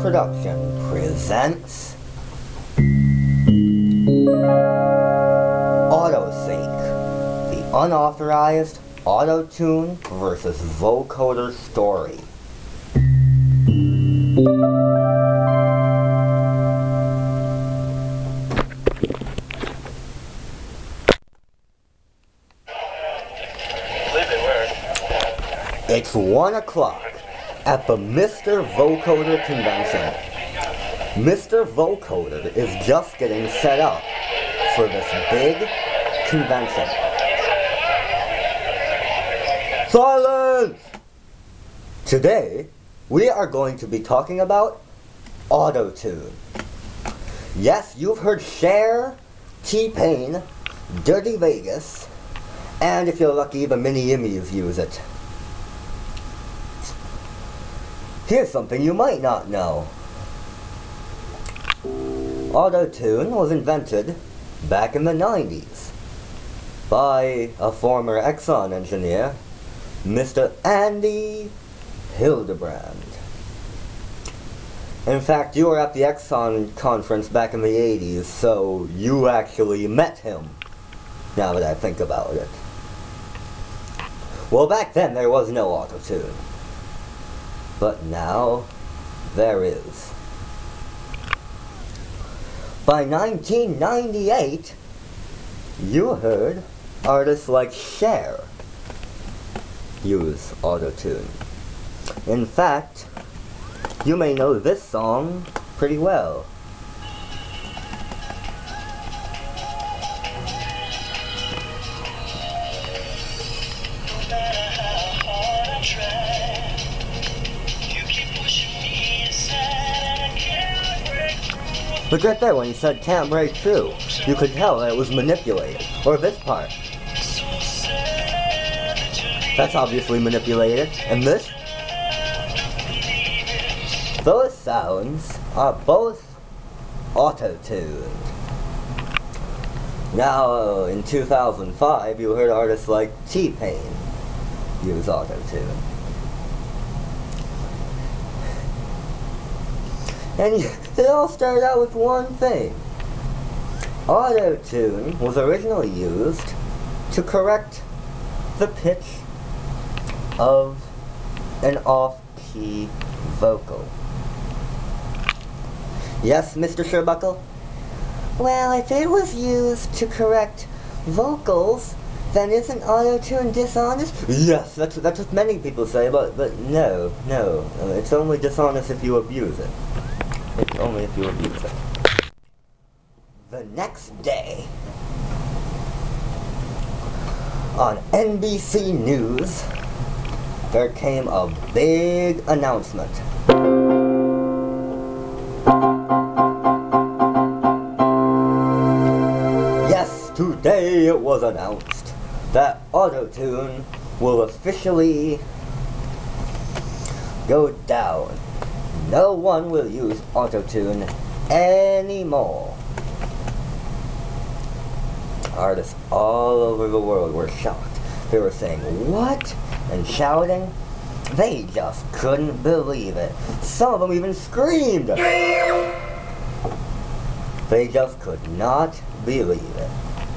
Production presents AutoSync, the unauthorized auto-tune versus vocoder story. It's 1 o'clock at the Mr. Vocoder convention. Mr. Vocoder is just getting set up for this big convention. Silence! Today, we are going to be talking about auto-tune. Yes, you've heard Cher, T-Pain, Dirty Vegas, and if you're lucky, the Mini-Immies use it. Here's something you might not know. Auto-tune was invented back in the 90s by a former Exxon engineer, Mr. Andy Hildebrand. In fact, you were at the Exxon conference back in the 80s, so you actually met him, now that I think about it. Well, back then there was no auto-tune. But now, there is. By 1998, you heard artists like Cher use auto-tune. In fact, you may know this song pretty well. But right there when he said can't break through, you could tell that it was manipulated. Or this part. That's obviously manipulated. And this? Those sounds are both auto-tuned. Now, in 2005, you heard artists like T-Pain use auto-tune. And it all started out with one thing. Auto-tune was originally used to correct the pitch of an off-key vocal. Yes, Mr. Sherbuckle? Well, if it was used to correct vocals, then isn't auto-tune dishonest? Yes, that's what many people say, but no. It's only dishonest if you abuse it. It's only if you abuse it. The next day, on NBC News, there came a big announcement. Yes, today it was announced that auto-tune will officially go down. No one will use auto-tune anymore. Artists all over the world were shocked. They were saying, "What?" and shouting. They just couldn't believe it. Some of them even screamed. They just could not believe it.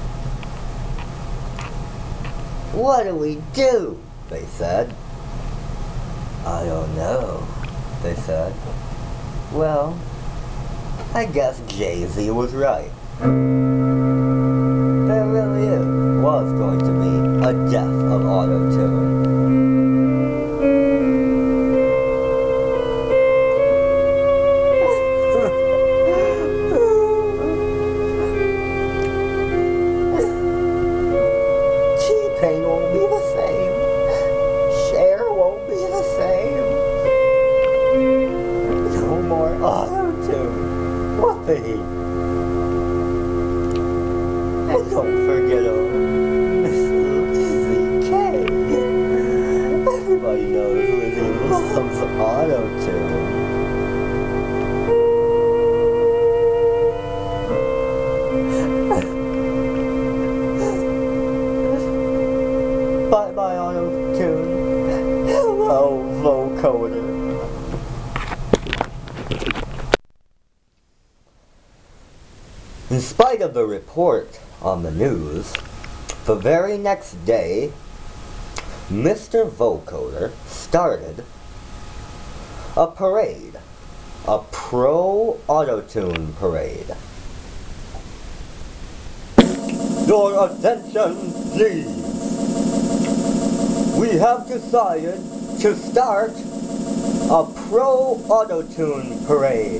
"What do we do?" they said. "I don't know," they said. Well, I guess Jay-Z was right. There really was going to be a death of auto-tune. T-Pain won't be the same. Cher won't be the same. No more auto-tune. Whoopee. And don't forget Lizzie K. Everybody knows Lizzie loves auto-tune. Bye-bye auto-tune. Hello, vocoder. In spite of the report on the news, the very next day, Mr. Vocoder started a parade, a pro-autotune parade. Your attention, please. We have decided to start a pro-autotune parade.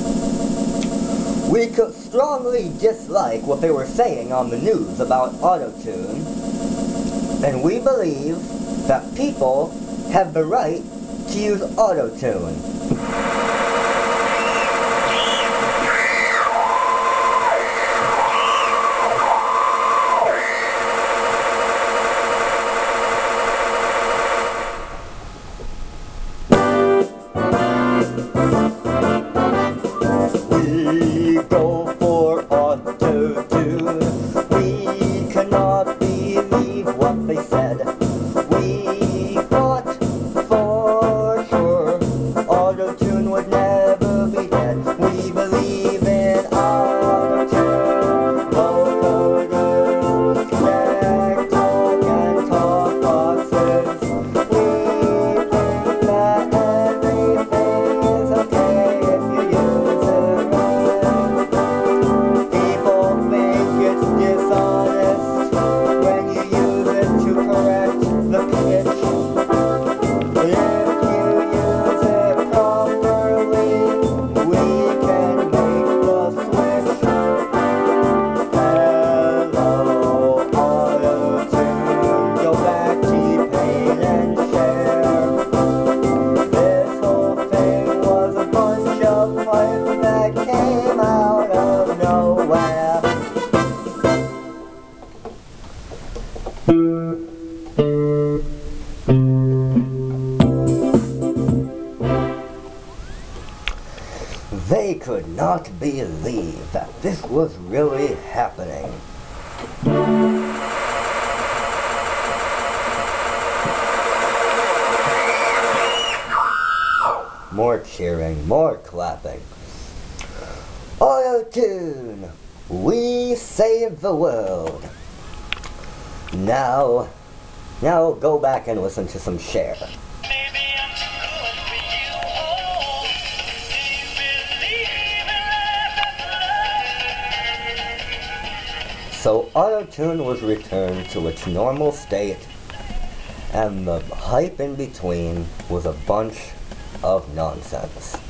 We could strongly dislike what they were saying on the news about autotune, and we believe that people have the right to use autotune. We go for autotune. We cannot believe what they said. We thought for sure autotune would never be dead. We believe in autotune, vocoders, tech talk and talk boxes. We think that everything is okay if you use it right. People think it's dishonest when you use it to correct the pitch. If you use it properly, we can make the switch. Hello, autotune, go back, T-Pain and share. This whole thing was a bunch of hype that came out of nowhere. They could not believe that this was really happening. More cheering, more clapping. Autotune, we save the world. Now go back and listen to some Cher. Maybe I'm too good for you. Oh, do you believe in love? So autotune was returned to its normal state, and the hype in between was a bunch of nonsense.